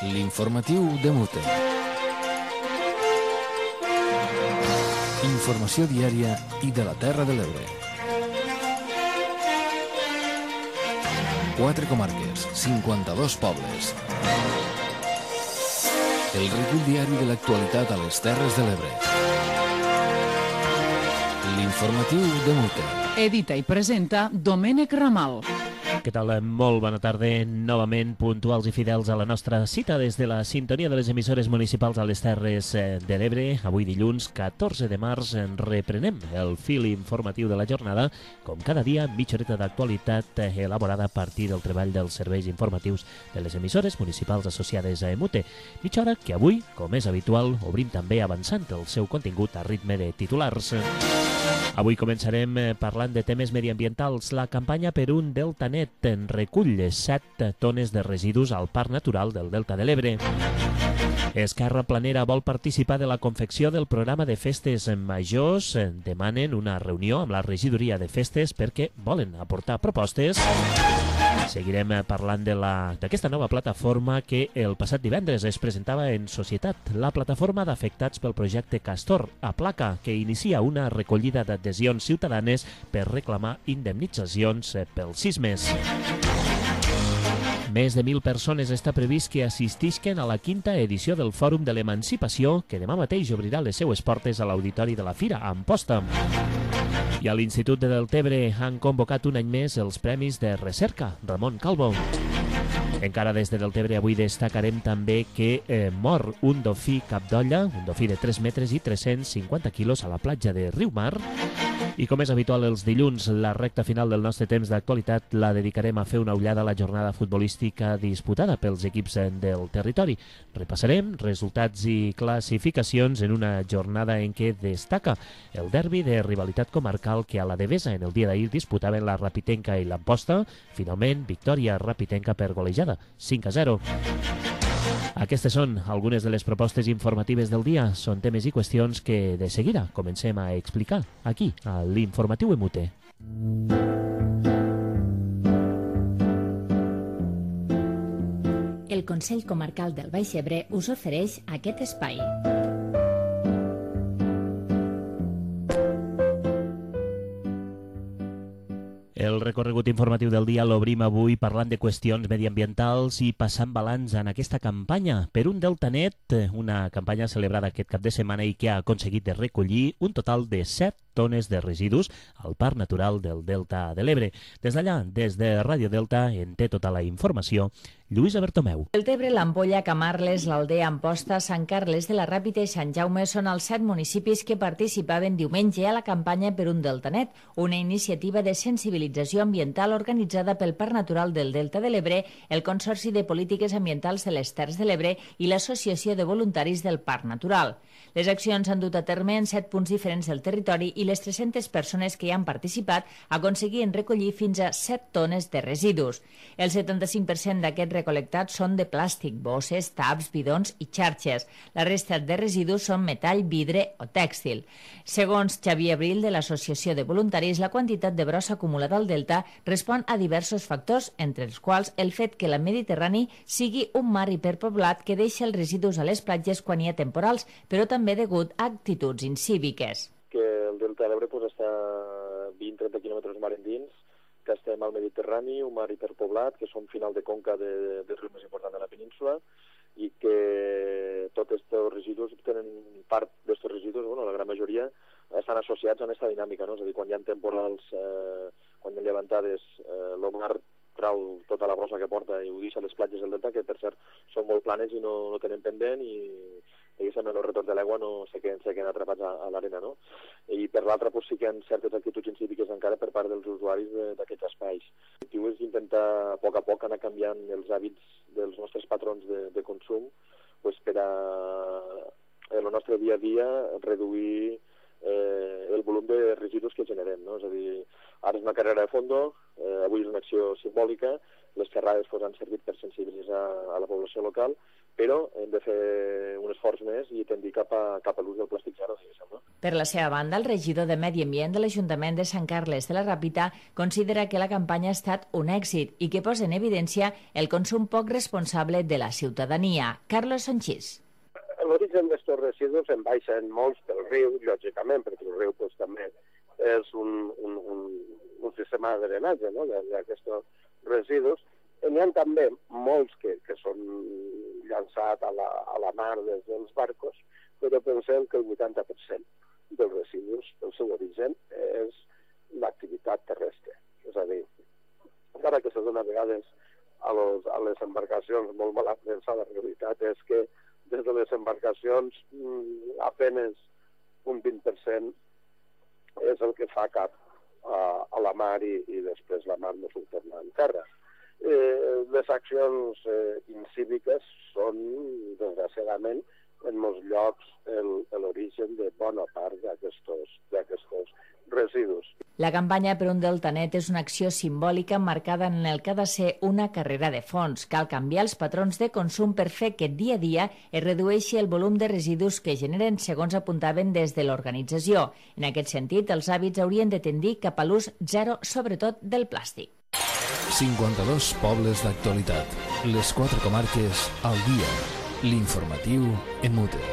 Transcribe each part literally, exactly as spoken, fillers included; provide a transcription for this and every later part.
L'informatiu de Mute. Informació diària i de la Terra de l'Ebre. Quatre comarques, cinquanta-dos pobles. El recull diari de l'actualitat a les Terres de l'Ebre. L'informatiu de Mute. Edita i presenta Domènec Ramal. Què tal? Molt bona tarda, novament puntuals i fidels a la nostra cita des de la sintonia de les emissores municipals a les Terres de l'Ebre. Avui dilluns, catorze de març, reprenem el fil informatiu de la jornada, com cada dia, mitja horeta d'actualitat elaborada a partir del treball dels serveis informatius de les emissores municipals associades a Emute. Mitja hora que avui, com és habitual, obrim també avançant el seu contingut a ritme de titulars. Avui començarem parlant de temes mediambientals. La campanya per un Delta Net en recull set tones de residus al Parc Natural del Delta de l'Ebre. Esquerra Planera vol participar de la confecció del programa de festes majors. Demanen una reunió amb la regidoria de festes perquè volen aportar propostes. Seguirem parlant de la d'aquesta nova plataforma que el passat divendres es presentava en societat. La plataforma d'afectats pel projecte Castor a Placa, que inicia una recollida d'adhesions ciutadanes per reclamar indemnitzacions pels sismes. Més de mil persones està previst que assistisquen a la quinta edició del Fòrum de l'Emancipació, que demà mateix obrirà les seues portes a l'Auditori de la Fira, a Amposta. I a l'Institut de Deltebre han convocat un any més els Premis de Recerca Ramon Calvo. Encara des de Deltebre avui destacarem també que eh, mor un dofí capdolla, un dofí de tres metres i tres-cents cinquanta quilos a la platja de Riumar. I com és habitual els dilluns, la recta final del nostre temps d'actualitat la dedicarem a fer una ullada a la jornada futbolística disputada pels equips del territori. Repassarem resultats i classificacions en una jornada en què destaca el derbi de rivalitat comarcal que a la Devesa en el dia d'ahir disputaven la Rapitenca i l'Amposta. Finalment, victòria Rapitenca per golejada, cinc a zero. Aquestes són algunes de les propostes informatives del dia. Són temes i qüestions que de seguida comencem a explicar aquí, a l'Informatiu Emute. El Consell Comarcal del Baix Ebre us ofereix aquest espai. El recorregut informatiu del dia l'obrim avui parlant de qüestions mediambientals i passant balanç en aquesta campanya per un Delta Net, una campanya celebrada aquest cap de setmana i que ha aconseguit de recollir un total de set tones de residus al Parc Natural del Delta de l'Ebre. Des d'allà, des de Ràdio Delta, en té tota la informació Lluïsa Bertomeu. Deltebre, l'Ampolla, Camarles, l'Aldea, Amposta, Sant Carles de la Ràpita i Sant Jaume són els set municipis que participaven diumenge a la campanya per un Delta Net, una iniciativa de sensibilització ambiental organitzada pel Parc Natural del Delta de l'Ebre, el Consorci de Polítiques Ambientals de les Terres de l'Ebre i l'Associació de Voluntaris del Parc Natural. Les accions s'han dut a terme en set punts diferents del territori i les tres-centes persones que hi han participat aconseguien recollir fins a set tones de residus. El setanta-cinc per cent d'aquests recol·lectats són de plàstic, bosses, taps, bidons i xarxes. La resta de residus són metall, vidre o tèxtil. Segons Xavier Abril, de l'Associació de Voluntaris, la quantitat de brossa acumulada al delta respon a diversos factors, entre els quals el fet que el Mediterrani sigui un mar hiperpoblat que deixa els residus a les platges quan hi ha temporals, però també degut a actituds incíviques. Que el Delta de l'Ebre pues, està vint a trenta quilòmetres mar endins, que estem al Mediterrani, un mar hiperpoblat, que som final de conca de, del riu més important de la península, i que tots aquests residus tenen part d'aquests residus, bueno, la gran majoria, estan associats a aquesta dinàmica, no? És a dir, quan hi ha temporals, eh, quan hi ha llevantades, eh, el mar trau tota la brossa que porta i ho deixa a les platges del delta, que per cert són molt planes i no, no tenen pendent i diguéssim, el retorn de l'aigua no se queden, se queden atrapats a, a l'arena, no? I per l'altra pues, sí que hi ha certes actituds incíviques encara per part dels usuaris d'aquests espais. L'objectiu és intentar a poc a poc anar canviant els hàbits dels nostres patrons de, de consum pues, per a en el nostre dia a dia reduir eh, el volum de residus que generem, no? És a dir, ara és una carrera de fondo, eh, avui és una acció simbòlica, les xerrades pues, han servit per sensibilitzar a la població local, però hem de fer un esforç més i tendir cap a, cap a l'ús del plàstic zero, diguéssim. No? Per la seva banda, el regidor de Medi Ambient de l'Ajuntament de Sant Carles de la Ràpita considera que la campanya ha estat un èxit i que posa en evidència el consum poc responsable de la ciutadania. Carlos Sanchís. L'origen d'aquests residus en baixen molts pel riu, lògicament, perquè el riu pues, també és un, un, un, un sistema de drenatge no? d'aquests residus. N'hi ha també molts que, que són llançats a la, a la mar des dels barcos, però pensem que el vuitanta per cent dels residus, el seu origen, és l'activitat terrestre. És a dir, encara que se dona a vegades a, los, a les embarcacions molt mal aprensada, la realitat és que des de les embarcacions apenas un vint per cent és el que fa cap a, a la mar i, i després la mar no s'ho torna en terra. Eh, les accions eh, incíviques són, desgraciadament, en molts llocs l'origen de bona part d'aquests residus. La campanya per un delta net és una acció simbòlica marcada en el que ha de ser una carrera de fons. Cal canviar els patrons de consum per fer que dia a dia es redueixi el volum de residus que generen, segons apuntaven des de l'organització. En aquest sentit, els hàbits haurien de tendir cap a l'ús zero, sobretot del plàstic. cinquanta-dos pobles d'actualitat. Les quatre comarques al dia. L'informatiu en Mute.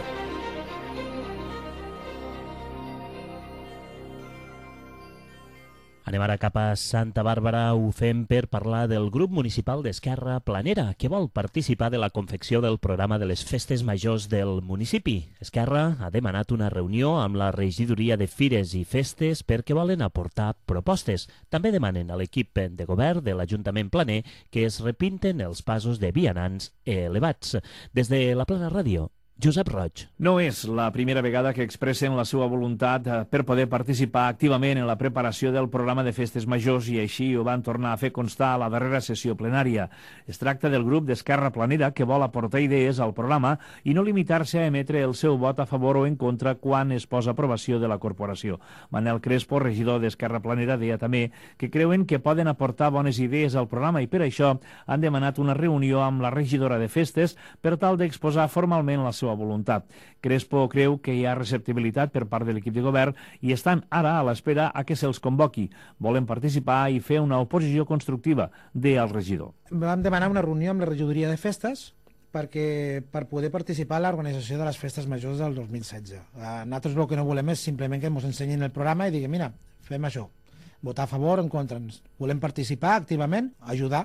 Anem ara cap a Santa Bàrbara. Ho fem per parlar del grup municipal d'Esquerra Planera, que vol participar de la confecció del programa de les festes majors del municipi. Esquerra ha demanat una reunió amb la regidoria de Fires i Festes perquè volen aportar propostes. També demanen a l'equip de govern de l'Ajuntament Planer que es repinten els passos de vianants elevats. Des de la Plana Ràdio, Josep Roig. No és la primera vegada que expressen la seva voluntat per poder participar activament en la preparació del programa de festes majors i així ho van tornar a fer constar a la darrera sessió plenària. Es tracta del grup d'Esquerra Planera que vol aportar idees al programa i no limitar-se a emetre el seu vot a favor o en contra quan es posa a aprovació de la corporació. Manel Crespo, regidor d'Esquerra Planera, deia també que creuen que poden aportar bones idees al programa i per això han demanat una reunió amb la regidora de festes per tal d'exposar formalment la seva voluntat. Crespo creu que hi ha receptibilitat per part de l'equip de govern i estan ara a l'espera a que se'ls convoqui. Volen participar i fer una oposició constructiva, deia el regidor. Vam demanar una reunió amb la regidoria de festes perquè per poder participar a l'organització de les festes majors del dos mil setze. Nosaltres el que no volem és simplement que ens ensenyin el programa i diguem, mira, fem això, votar a favor o en contra. Volem participar activament, ajudar,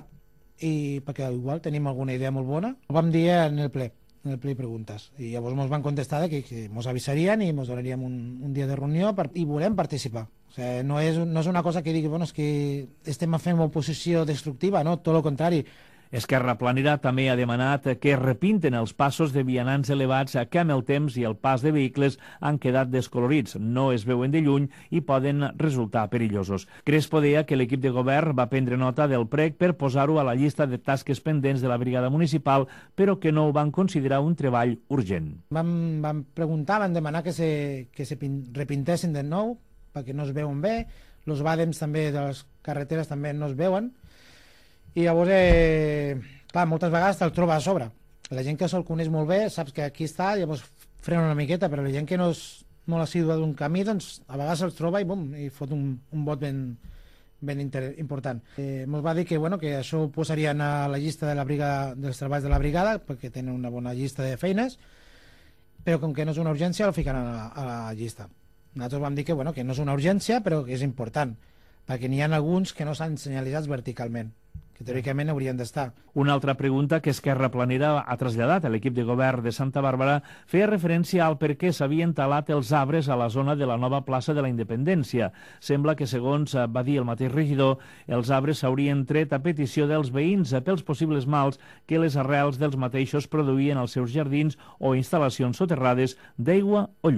i perquè igual tenim alguna idea molt bona. Ho vam dir en el ple. en el ple de preguntes. I llavors ens van contestar que, que ens avisarien i ens donaríem un, un dia de reunió per, i volem participar. O sigui, no, és, no és una cosa que digui, bueno, és que estem fent una oposició destructiva, no, tot el contrari. Esquerra Planera també ha demanat que es repinten els passos de vianants elevats que amb el temps i el pas de vehicles han quedat descolorits, no es veuen de lluny i poden resultar perillosos. Crespo deia que l'equip de govern va prendre nota del prec per posar-ho a la llista de tasques pendents de la brigada municipal, però que no ho van considerar un treball urgent. Vam, vam preguntar, van demanar que se, que se pin, repintessin de nou perquè no es veuen bé, els bàdems també de les carreteres també no es veuen. I llavors, eh, clar, moltes vegades te'l troba a sobre. La gent que se'l coneix molt bé saps que aquí està, llavors frena una miqueta, però la gent que no és molt assídua d'un camí, doncs a vegades se'ls troba i bum, i fot un, un vot ben, ben important. Eh, Ens va dir que, bueno, que això ho posarien a la llista de la brigada, dels treballs de la brigada, perquè tenen una bona llista de feines, però com que no és una urgència, el ficaran a la, a la llista. Nosaltres vam dir que, bueno, que no és una urgència, però que és important, perquè n'hi ha alguns que no s'han senyalitzats verticalment, que teòricament haurien d'estar. Una altra pregunta que Esquerra Planera ha traslladat a l'equip de govern de Santa Bàrbara feia referència al per què s'havien talat els arbres a la zona de la nova plaça de la Independència. Sembla que, segons va dir el mateix regidor, els arbres s'haurien tret a petició dels veïns pels possibles mals que les arrels dels mateixos produïen als seus jardins o instal·lacions soterrades d'aigua o llum.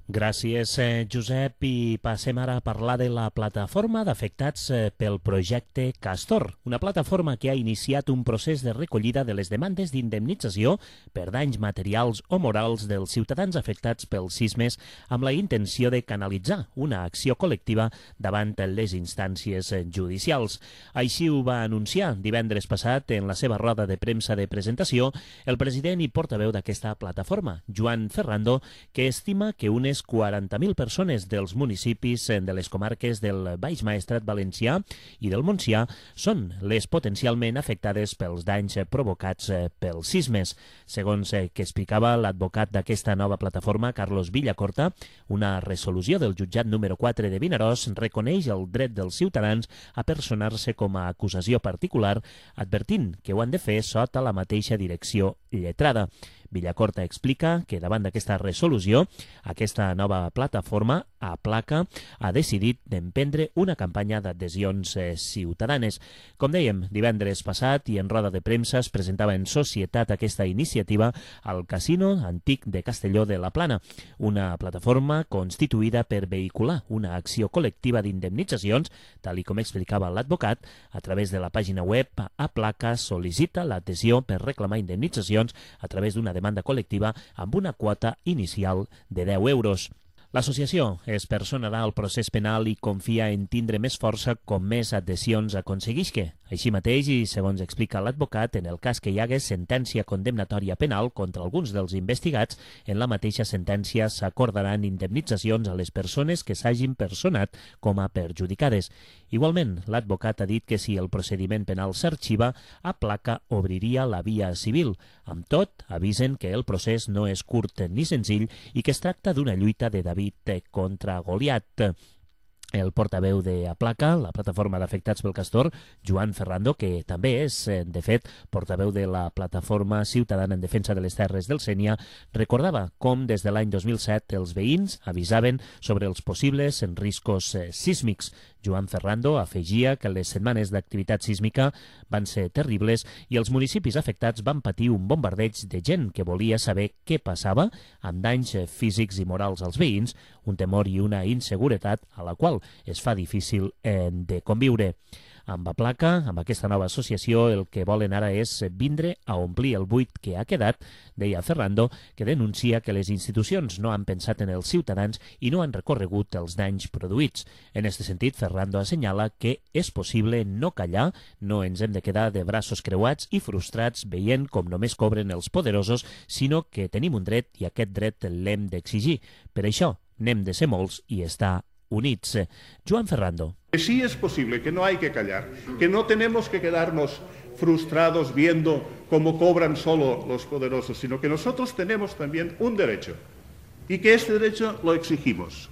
Gràcies, eh, Josep. I passem ara a parlar de la plataforma d'afectats eh, pel projecte Castor, una plataforma que ha iniciat un procés de recollida de les demandes d'indemnització per danys materials o morals dels ciutadans afectats pels sismes amb la intenció de canalitzar una acció col·lectiva davant les instàncies eh, judicials. Així ho va anunciar divendres passat en la seva roda de premsa de presentació el president i portaveu d'aquesta plataforma, Joan Ferrando, que estima que unes quaranta mil persones dels municipis de les comarques del Baix Maestrat valencià i del Montsià són les potencialment afectades pels danys provocats pels sismes. Segons que explicava l'advocat d'aquesta nova plataforma, Carlos Villacorta, una resolució del jutjat número quatre de Vinaròs reconeix el dret dels ciutadans a personar-se com a acusació particular, advertint que ho han de fer sota la mateixa direcció lletrada. Villacorta explica que davant d'aquesta resolució, aquesta nova plataforma, Aplaca, ha decidit d'emprendre una campanya d'adhesions eh, ciutadanes. Com dèiem, divendres passat i en roda de premsa es presentava en societat aquesta iniciativa al Casino Antic de Castelló de la Plana, una plataforma constituïda per vehicular una acció col·lectiva d'indemnitzacions, tal i com explicava l'advocat, a través de la pàgina web Aplaca sol·licita l'adhesió per reclamar indemnitzacions a través d'una demanda col·lectiva amb una quota inicial de deu euros. L'associació es personarà al procés penal i confia en tindre més força com més adhesions aconseguisca. Així mateix, i segons explica l'advocat, en el cas que hi hagués sentència condemnatòria penal contra alguns dels investigats, en la mateixa sentència s'acordaran indemnitzacions a les persones que s'hagin personat com a perjudicades. Igualment, l'advocat ha dit que si el procediment penal s'arxiva, Aplaca obriria la via civil. Amb tot, avisen que el procés no és curt ni senzill i que es tracta d'una lluita de David contra Goliat. El portaveu de Aplaca, la plataforma d'afectats pel Castor, Joan Ferrando, que també és, de fet, portaveu de la plataforma ciutadana en defensa de les terres del Sénia, recordava com des de l'any dos mil set els veïns avisaven sobre els possibles riscos sísmics. Joan Ferrando afegia que les setmanes d'activitat sísmica van ser terribles i els municipis afectats van patir un bombardeig de gent que volia saber què passava, amb danys físics i morals als veïns, un temor i una inseguretat a la qual es fa difícil eh, de conviure. Amb Aplaca, amb aquesta nova associació, el que volen ara és vindre a omplir el buit que ha quedat, deia Ferrando, que denuncia que les institucions no han pensat en els ciutadans i no han recorregut els danys produïts. En aquest sentit, Ferrando assenyala que és possible no callar, no ens hem de quedar de braços creuats i frustrats veient com només cobren els poderosos, sinó que tenim un dret i aquest dret l'hem d'exigir. Per això, n'hem de ser molts i estar units. Joan Ferrando. Que sí es posible, que no hay que callar, que no tenemos que quedarnos frustrados viendo cómo cobran solo los poderosos, sino que nosotros tenemos también un derecho y que este derecho lo exigimos.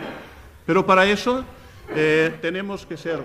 Pero para eso eh, tenemos que ser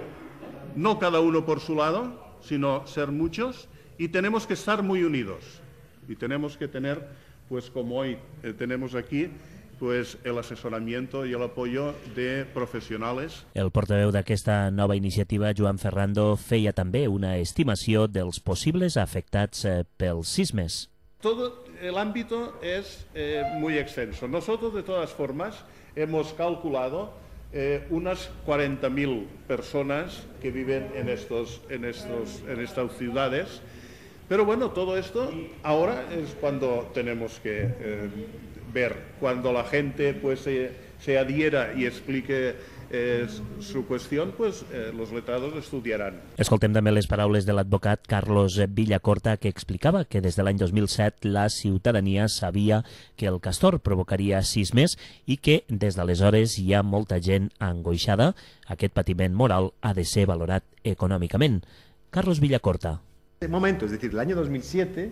no cada uno por su lado, sino ser muchos y tenemos que estar muy unidos y tenemos que tener, pues como hoy eh, tenemos aquí, pues el asesoramiento y el apoyo de profesionales. El portaveu d'aquesta nova iniciativa, Joan Ferrando, feia també una estimació dels possibles afectats eh, pels sismes. Todo el ámbito es eh, muy extenso. Nosotros, de todas formas, hemos calculado eh, unas cuarenta mil personas que viven en, estos, en, estos, en estas ciudades. Pero bueno, todo esto ahora es cuando tenemos que eh, ver, cuando la gente pues se, se adhiera y explique eh, su cuestión, pues eh, los letrados estudiarán. Escoltem també les paraules de l'advocat Carlos Villacorta, que explicava que des de l'any dos mil set la ciutadania sabia que el Castor provocaria sismes i que des d'aleshores hi ha molta gent angoixada. Aquest patiment moral ha de ser valorat econòmicament. Carlos Villacorta. En este momento, es decir, el año dos mil siete,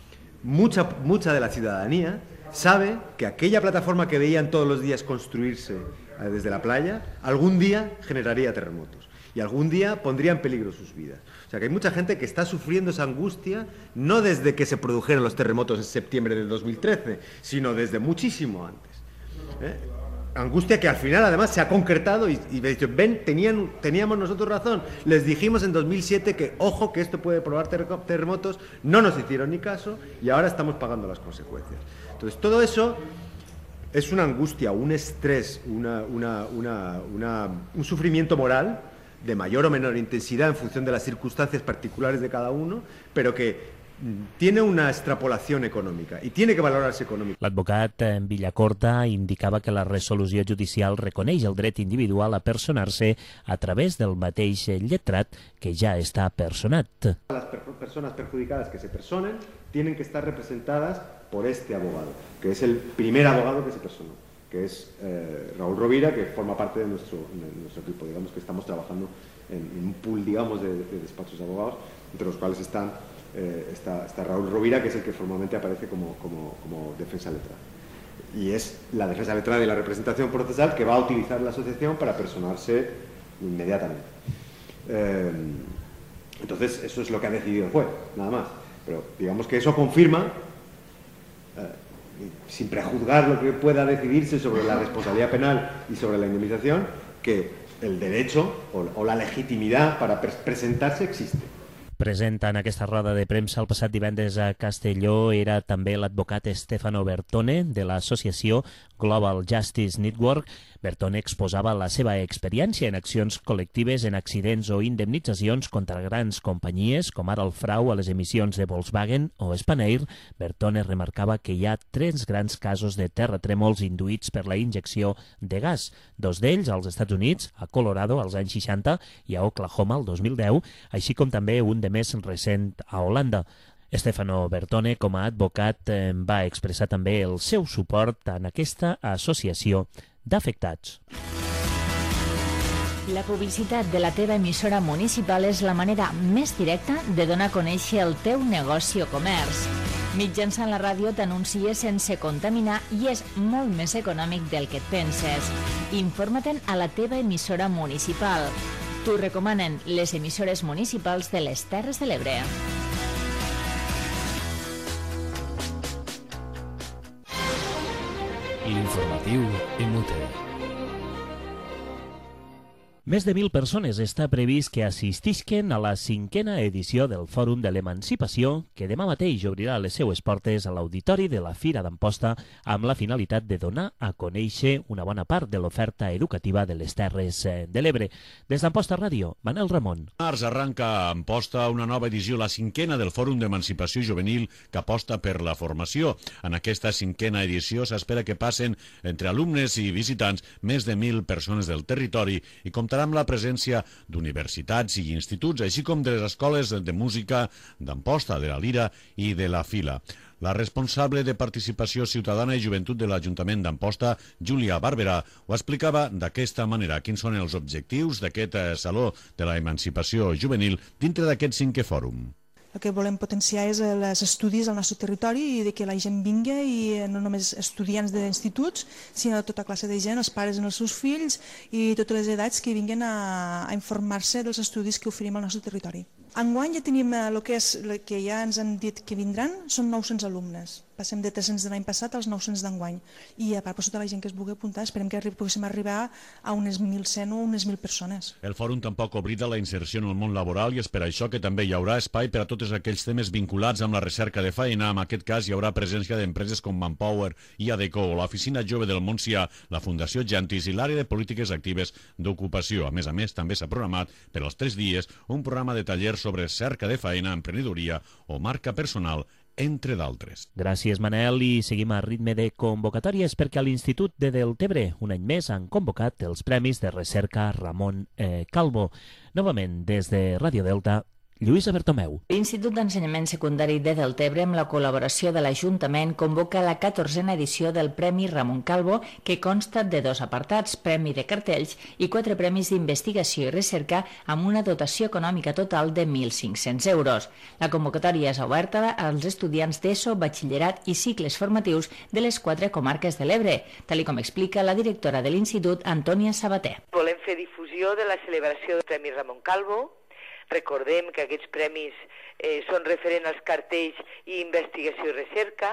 mucha, mucha de la ciudadanía sabe que aquella plataforma que veían todos los días construirse desde la playa, algún día generaría terremotos y algún día pondría en peligro sus vidas. O sea que hay mucha gente que está sufriendo esa angustia no desde que se produjeron los terremotos en septiembre del dos mil trece, sino desde muchísimo antes. ¿Eh? Angustia que al final además se ha concretado y, y ven, tenían, teníamos nosotros razón. Les dijimos en dos mil siete que ojo que esto puede provocar terremotos, no nos hicieron ni caso y ahora estamos pagando las consecuencias. Entonces todo eso es una angustia, un estrés, una, una, una, una, un sufrimiento moral de mayor o menor intensidad en función de las circunstancias particulares de cada uno, pero que tiene una extrapolación económica y tiene que valorarse económica. L'advocat Villacorta indicava que la resolució judicial reconeix el dret individual a personar-se a través del mateix lletrat que ja està personat. Las per personas perjudicadas que se personen tienen que estar representadas por este abogado, que es el primer abogado que se personó, que es eh, Raúl Rovira, que forma parte de nuestro, de nuestro equipo. Digamos que estamos trabajando en, en un pool, digamos, de, de despachos de abogados, entre los cuales están Eh, está, está Raúl Rovira, que es el que formalmente aparece como, como, como defensa letrada. Y es la defensa letrada y la representación procesal que va a utilizar la asociación para personarse inmediatamente. Eh, entonces, eso es lo que ha decidido el juez, nada más. Pero digamos que eso confirma, eh, sin prejuzgar lo que pueda decidirse sobre la responsabilidad penal y sobre la indemnización, que el derecho o, o la legitimidad para pre presentarse existe. Present en aquesta roda de premsa el passat divendres a Castelló era també l'advocat Stefano Bertone de l'associació Global Justice Network. Bertone exposava la seva experiència en accions col·lectives en accidents o indemnitzacions contra grans companyies, com ara el frau a les emissions de Volkswagen o Spanair. Bertone remarcava que hi ha tres grans casos de terratrèmols induïts per la injecció de gas, dos d'ells als Estats Units, a Colorado als anys seixanta i a Oklahoma el dos mil deu, així com també un de més recent a Holanda. Stefano Bertone, com a advocat, va expressar també el seu suport en aquesta associació d'afectats. La publicitat de la teva emissora municipal és la manera més directa de donar a conèixer el teu negoci o comerç. Mitjançant la ràdio t'anuncies sense contaminar i és molt més econòmic del que et penses. Informa-te'n a la teva emissora municipal. T'ho recomanen les emissores municipals de les Terres de l'Ebre. L'informatiu en Mute. Més de mil persones està previst que assistisquen a la cinquena edició del Fòrum de l'Emancipació, que demà mateix obrirà les seues portes a l'auditori de la Fira d'Amposta amb la finalitat de donar a conèixer una bona part de l'oferta educativa de les Terres de l'Ebre. Des d'Amposta Ràdio, Manel Ramon. Març arranca a Amposta una nova edició, la cinquena del Fòrum d'Emancipació Juvenil, que aposta per la formació. En aquesta cinquena edició s'espera que passen entre alumnes i visitants més de mil persones del territori i comptarà amb la presència d'universitats i instituts, així com de les escoles de música d'Amposta, de la Lira i de la Fila. La responsable de Participació Ciutadana i Joventut de l'Ajuntament d'Amposta, Júlia Barberà, ho explicava d'aquesta manera. Quins són els objectius d'aquest Saló de l'Emancipació Juvenil dintre d'aquest cinquè fòrum? El que volem potenciar és els estudis al nostre territori i de que la gent vingui, i no només estudiants d'instituts, sinó tota classe de gent, els pares amb els seus fills i totes les edats que vinguin a, a informar-se dels estudis que oferim al nostre territori. Enguany ja tenim el que, és, el que ja ens han dit que vindran, són nou-cents alumnes. Passem de tres-cents de l'any passat als nou-cents d'enguany. I a part, per tota la gent que es vulgui apuntar, esperem que poguéssim arribar a unes mil cent o unes mil persones. El fòrum tampoc oblida la inserció en el món laboral i és per això que també hi haurà espai per a tots aquells temes vinculats amb la recerca de feina. En aquest cas hi haurà presència d'empreses com Manpower i Adeco, l'Oficina Jove del Montsià, la Fundació Gentis i l'àrea de polítiques actives d'ocupació. A més a més, també s'ha programat per als tres dies un programa de tallers sobre cerca de feina, emprenedoria o marca personal, entre d'altres. Gràcies, Manel, i seguim a ritme de convocatòries perquè a l'Institut de Deltebre un any més han convocat els Premis de Recerca Ramon eh, Calvo. Novament, des de Ràdio Delta, Lluïsa Bertomeu. L'Institut d'Ensenyament Secundari de Deltebre, amb la col·laboració de l'Ajuntament, convoca la catorzena edició del Premi Ramon Calvo, que consta de dos apartats, premi de cartells i quatre premis d'investigació i recerca amb una dotació econòmica total de mil cinc-cents euros. La convocatòria és oberta als estudiants d'ESO, batxillerat i cicles formatius de les quatre comarques de l'Ebre, tal com explica la directora de l'Institut, Antònia Sabater. Volem fer difusió de la celebració del Premi Ramon Calvo. Recordem que aquests premis eh, són referents als cartells i investigació i recerca.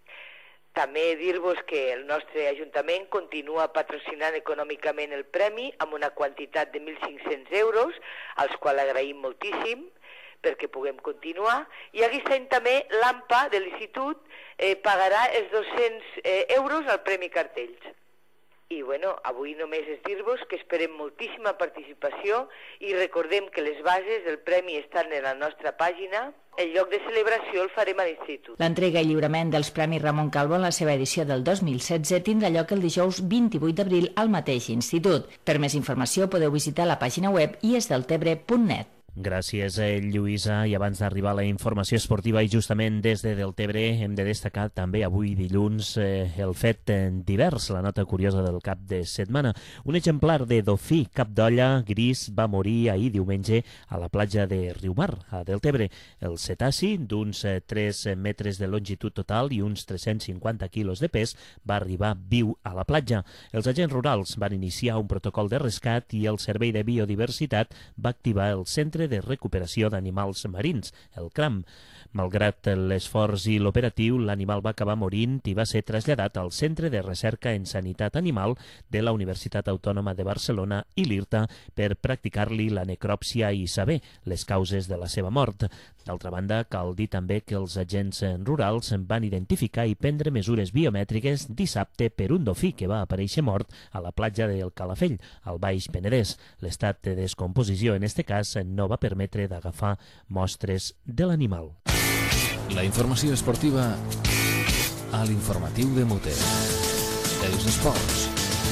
També dir-vos que el nostre Ajuntament continua patrocinant econòmicament el premi amb una quantitat de mil cinc-cents euros, als quals agraïm moltíssim, perquè puguem continuar. I aquest any també l'AMPA de l'Institut eh, pagarà els dos-cents eh, euros al Premi Cartells. I bueno, avui només és dir-vos que esperem moltíssima participació i recordem que les bases del premi estan en la nostra pàgina. El lloc de celebració el farem a l'Institut. L'entrega i lliurament dels Premis Ramon Calvo en la seva edició del dos mil setze tindrà lloc el dijous vint-i-vuit d'abril al mateix institut. Per més informació podeu visitar la pàgina web iesdeltebre punt net. Gràcies, Lluïsa. I abans d'arribar a la informació esportiva, i justament des de Deltebre, hem de destacar també avui dilluns eh, el fet divers, la nota curiosa del cap de setmana. Un exemplar de dofí cap d'olla gris va morir ahir diumenge a la platja de Riumar, a Deltebre. El cetaci, d'uns tres metres de longitud total i uns tres-cents cinquanta quilos de pes, va arribar viu a la platja. Els agents rurals van iniciar un protocol de rescat i el Servei de Biodiversitat va activar el Centre de Recuperació d'Animals Marins, el CRAM. Malgrat l'esforç i l'operatiu, l'animal va acabar morint i va ser traslladat al Centre de Recerca en Sanitat Animal de la Universitat Autònoma de Barcelona i l'IRTA per practicar-li la necròpsia i saber les causes de la seva mort. D'altra banda, cal dir també que els agents rurals van identificar i prendre mesures biomètriques dissabte per un dofí que va aparèixer mort a la platja del Calafell, al Baix Penedès. L'estat de descomposició, en este cas, no va permetre d'agafar mostres de l'animal. La informació esportiva a l'informatiu de Mute. Els esports.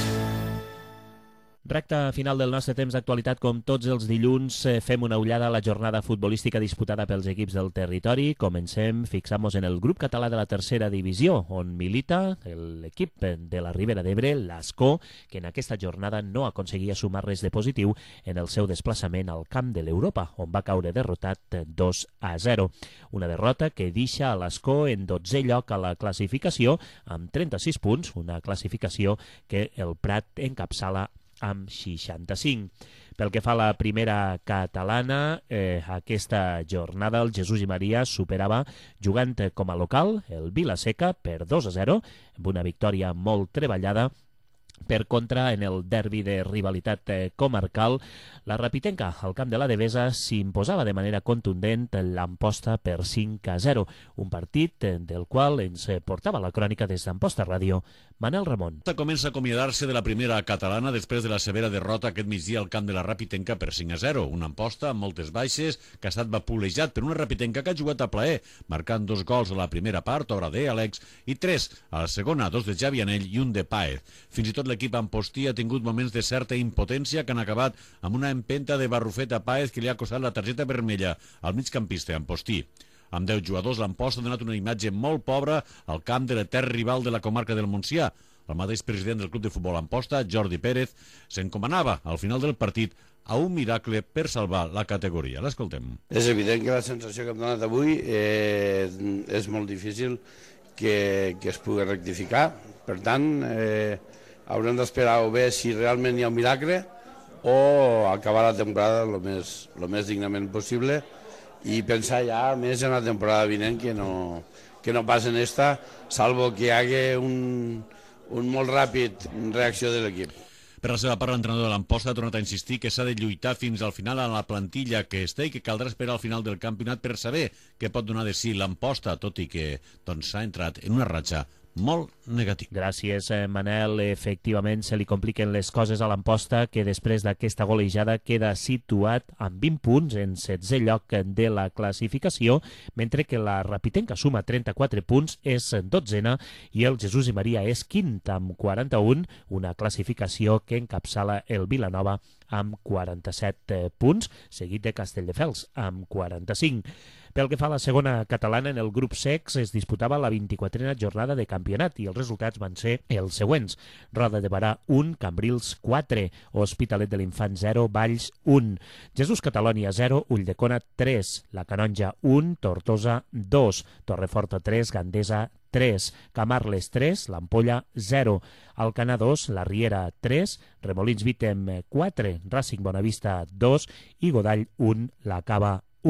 Recta final del nostre temps d'actualitat. Com tots els dilluns, fem una ullada a la jornada futbolística disputada pels equips del territori. Comencem fixant-nos en el grup català de la tercera divisió, on milita l'equip de la Ribera d'Ebre, l'Ascó, que en aquesta jornada no aconseguia sumar res de positiu en el seu desplaçament al camp de l'Europa, on va caure derrotat dos a zero. Una derrota que deixa a l'Ascó en dotzè lloc a la classificació amb trenta-sis punts, una classificació que el Prat encapçala amb seixanta-cinc. Pel que fa a la primera catalana, eh, aquesta jornada el Jesús i Maria superava jugant com a local el Vila-seca per dos a zero, amb una victòria molt treballada. Per contra, en el derbi de rivalitat comarcal, la Rapitenca, al camp de la Devesa, s'imposava de manera contundent l'Amposta per cinc a zero, un partit del qual ens portava la crònica des d'Amposta Ràdio, Manel Ramon. Comença a acomiadar-se de la primera catalana després de la severa derrota aquest migdia al camp de la Rapitenca per cinc a zero, una Amposta amb moltes baixes que ha estat vapulejat per una Rapitenca que ha jugat a plaer, marcant dos gols a la primera part, obra de Àlex, i tres a la segona, dos de Javi Anell i un de Páez. Fins i tot l'equip ampostí ha tingut moments de certa impotència que han acabat amb una empenta de Barrufet a Páez que li ha costat la targeta vermella al migcampista ampostí. Amb deu jugadors, l'Amposta ha donat una imatge molt pobra al camp de l'etern rival de la comarca del Montsià. El mateix president del club de futbol Amposta, Jordi Pérez, s'encomanava al final del partit a un miracle per salvar la categoria. L'escoltem. És evident que la sensació que hem donat avui eh, és molt difícil que, que es pugui rectificar. Per tant, eh, haurem d'esperar o bé si realment hi ha un miracle o acabar la temporada el més, el més dignament possible i pensar ja més en la temporada vinent que no, que no pas en esta, salvo que hi hagi un, un molt ràpid reacció de l'equip. Per la seva part, l'entrenador de l'Amposta ha tornat a insistir que s'ha de lluitar fins al final a la plantilla que es té i que caldrà esperar al final del campionat per saber què pot donar de si l'Amposta, tot i que doncs, s'ha entrat en una ratxa molt negatiu. Gràcies, Manel. Efectivament, se li compliquen les coses a l'Amposta, que després d'aquesta golejada queda situat amb vint punts en setzè lloc de la classificació, mentre que la Rapitenca suma trenta-quatre punts, és dotzena, i el Jesús i Maria és quint amb quaranta-un, una classificació que encapçala el Vilanova amb quaranta-set punts, seguit de Castelldefels amb quaranta-cinc. Pel que fa a la segona catalana, en el grup sex es disputava la vint-i-quatrena jornada de campionat i els resultats van ser els següents. Roda de Barà un, Cambrils quatre, Hospitalet de l'Infant zero, Valls un, Jesús Catalònia zero, Ulldecona tres, La Canonja un, Tortosa dos, Torreforta tres, Gandesa tres, Camarles tres, l'Ampolla zero, Alcanar dos, la Riera tres, Remolins Vítem quatre, Racing Bonavista dos i Godall un, la Cava un.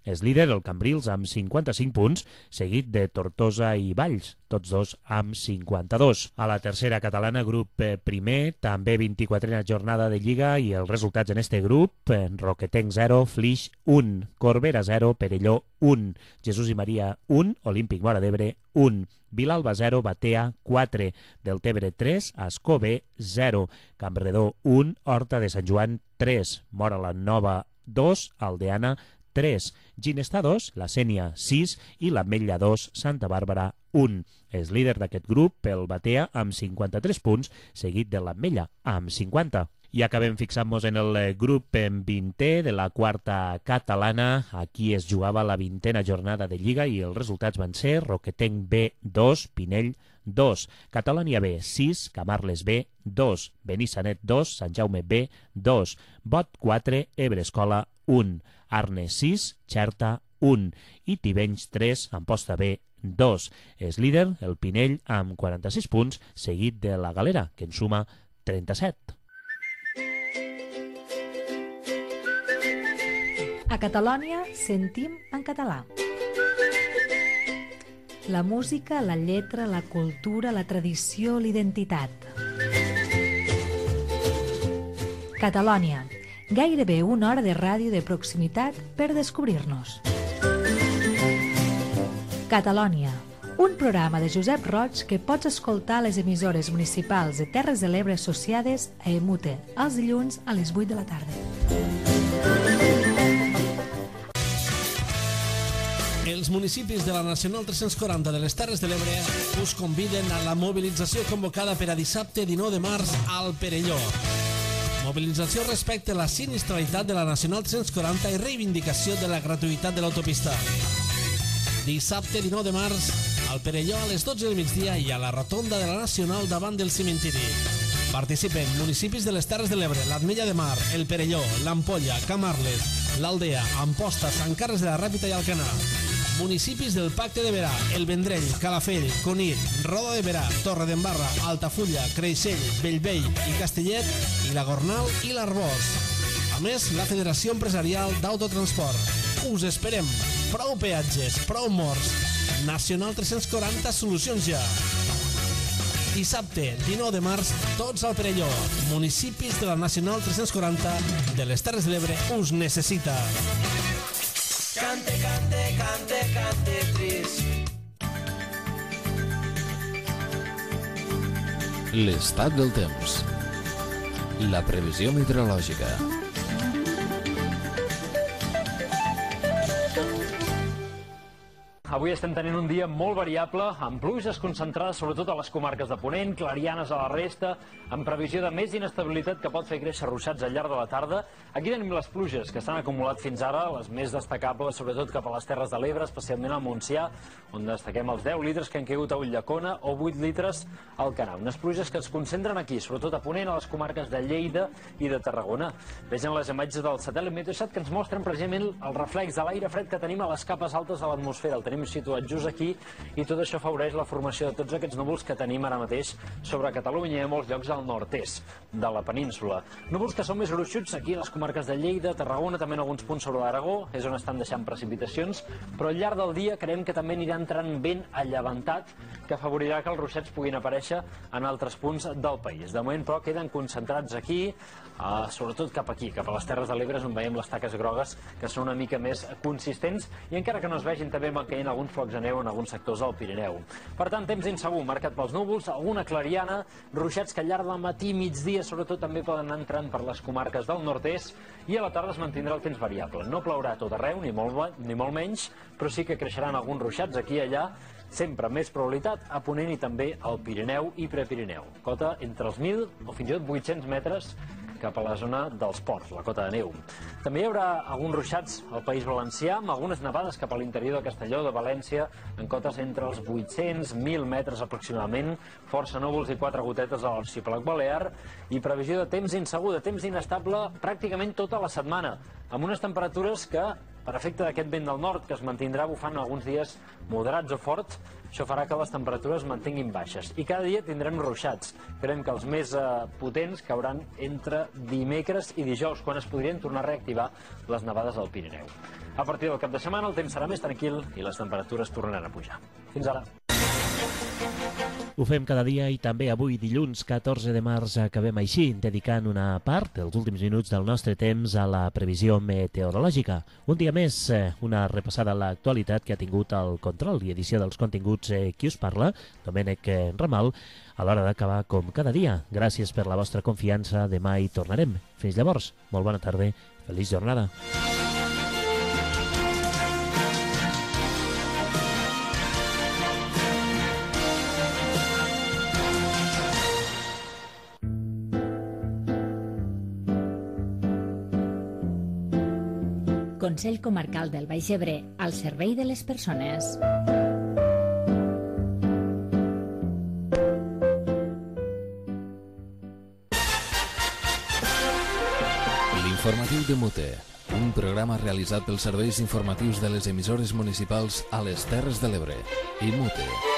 És líder el Cambrils amb cinquanta-cinc punts, seguit de Tortosa i Valls, tots dos amb cinquanta-dos. A la tercera catalana, grup primer, també vint-i-quatrena jornada de Lliga i els resultats en este grup: Roquetenc zero, Flix un, Corbera zero, Perelló un, Jesús i Maria un, Olímpic Móra d'Ebre un, Vilalba zero, Batea quatre, Deltebre tres, Ascó B zero, Campredó un, Horta de Sant Joan tres, Móra la Nova dos, Aldeana tres, Ginestà dos, La Sénia sis i l'Ametlla dos, Santa Bàrbara un. És líder d'aquest grup el Batea amb cinquanta-tres punts, seguit de l'Ametlla amb cinquanta. I acabem fixant-nos en el grup vintè de la quarta catalana. Aquí es jugava la vintena jornada de Lliga i els resultats van ser Roquetenc B dos, Pinell dos, Catalònia B sis, Camarles B dos, Benissanet dos, Sant Jaume B dos, Bot quatre, Ebre Escola un, Arnes sis, Xerta un i Tivenys tres, Amposta B dos. És líder el Pinell amb quaranta-sis punts, seguit de la Galera, que en suma trenta-set. A Catalònia sentim en català. La música, la lletra, la cultura, la tradició, l'identitat. Catalònia, gairebé una hora de ràdio de proximitat per descobrir-nos. Catalònia, un programa de Josep Roig que pots escoltar a les emissores municipals de Terres de l'Ebre associades a Emute els dilluns a les vuit de la tarda. Els municipis de la Nacional tres-cents quaranta de les Terres de l'Ebre us conviden a la mobilització convocada per a dissabte dinou de març al Perelló. Mobilització respecte a la sinistralitat de la Nacional tres-cents quaranta i reivindicació de la gratuïtat de l'autopista. Dissabte dinou de març al Perelló a les dotze del migdia i a la rotonda de la Nacional davant del cementiri. Participen municipis de les Terres de l'Ebre, l'Ametlla de Mar, el Perelló, l'Ampolla, Camarles, l'Aldea, Amposta, Sant Carles de la Ràpita i Alcanar. Municipis del Pacte de Berà, el Vendrell, Calafell, Cunit, Roda de Berà, Torredembarra, Altafulla, Creixell, Bellvei i Castellet, i la Gornal i l'Arbós. A més, la Federació Empresarial d'Autotransport. Us esperem. Prou peatges, prou morts. Nacional tres-cents quaranta, solucions ja. Dissabte, dinou de març, tots al Perelló. Municipis de la Nacional tres-cents quaranta de les Terres de l'Ebre us necessita. Cante, cante, cante, cante trist. L'estat del temps. La previsió meteorològica. Avui estem tenint un dia molt variable, amb pluges concentrades sobretot a les comarques de Ponent, clarianes a la resta, amb previsió de més inestabilitat que pot fer créixer ruixats al llarg de la tarda. Aquí tenim les pluges que s'han acumulat fins ara, les més destacables sobretot cap a les Terres de l'Ebre, especialment al Montsià, on destaquem els deu litres que han caigut a Ulldecona o vuit litres al Canà. Unes pluges que es concentren aquí, sobretot a Ponent, a les comarques de Lleida i de Tarragona. Vegin les imatges del satèl·lit Meteosat que ens mostren precisament el reflex de l'aire fred que tenim a les capes altes de l'atmosfera. El tenim situat just aquí i tot això afavoreix la formació de tots aquests núvols que tenim ara mateix sobre Catalunya i a molts llocs al nord-est de la península. Núvols que són més gruixuts aquí a les comarques de Lleida, Tarragona, també en alguns punts sobre l'Aragó, és on estan deixant precipitacions, però al llarg del dia creiem que també anirà entrant vent allevantat que afavorirà que els ruixats puguin aparèixer en altres punts del país. De moment, però, queden concentrats aquí, eh, sobretot cap aquí, cap a les Terres de l'Ebre, on veiem les taques grogues que són una mica més consistents i encara que no es vegin també van caient alguns flocs de neu en alguns sectors del Pirineu. Per tant, temps insegur, marcat pels núvols, alguna clariana, ruixats que al llarg del matí i migdia sobretot també poden anar entrant per les comarques del nord-est i a la tarda es mantindrà el temps variable. No plourà a tot arreu, ni molt, ni molt menys, però sí que creixeran alguns ruixats aquí i allà, sempre més probabilitat a Ponent i també al Pirineu i Prepirineu. Cota entre els mil o fins i tot vuit-cents metres cap a la zona dels ports, la cota de neu. També hi haurà alguns ruixats al País Valencià, amb algunes nevades cap a l'interior de Castelló, de València, en cotes entre els vuit-cents i mil metres aproximadament, força núvols i quatre gotetes a l'arxipèlag balear, i previsió de temps insegur, de temps inestable pràcticament tota la setmana, amb unes temperatures que, per efecte d'aquest vent del nord, que es mantindrà bufant alguns dies moderats o forts, això farà que les temperatures mantinguin baixes. I cada dia tindrem ruixats. Creiem que els més eh, potents cauran entre dimecres i dijous, quan es podrien tornar a reactivar les nevades al Pirineu. A partir del cap de setmana el temps serà més tranquil i les temperatures tornaran a pujar. Fins ara. Ho fem cada dia i també avui, dilluns catorze de març, acabem així, dedicant una part dels últims minuts del nostre temps a la previsió meteorològica. Un dia més, una repassada a l'actualitat que ha tingut el control i edició dels continguts qui us parla, Domènec Ramal, a l'hora d'acabar com cada dia. Gràcies per la vostra confiança, demà hi tornarem. Fins llavors, molt bona tarda, feliç jornada. Consell Comarcal del Baix Ebre, al servei de les persones. L'informatiu de Mute, un programa realitzat pels serveis informatius de les emissores municipals a les Terres de l'Ebre i Mute.